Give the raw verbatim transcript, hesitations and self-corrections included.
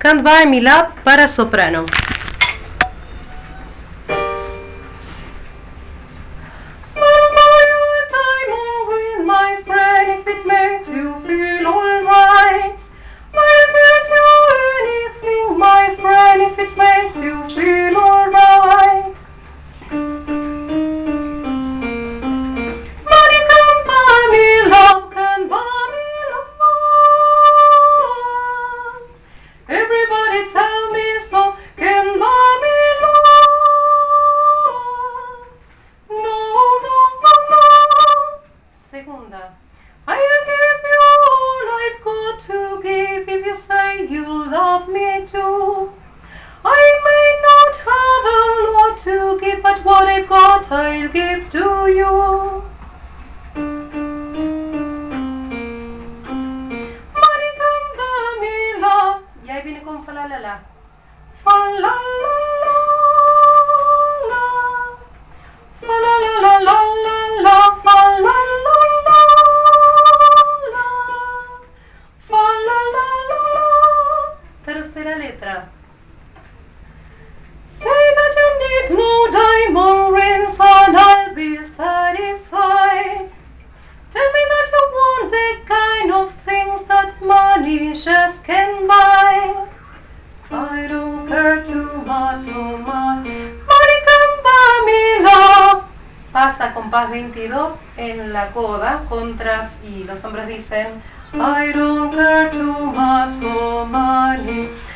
Can't Buy Me Love para soprano. Segunda. I'll give you all I've got to give if you say you love me too. I may not have a lot to give, but what I've got I'll give to you. Money can buy me love. Y ahí viene con fa la la la. Fa la la la la. Fa la la la la la la. Fa la la. Tercera letra. Say that you need no diamond rings and I'll be satisfied. Tell me that you want the kind of things that money just can buy. I don't care too much for money. Money can buy me love. Pasa compás veintidós en la coda, contras, y los hombres dicen I don't care too much for money.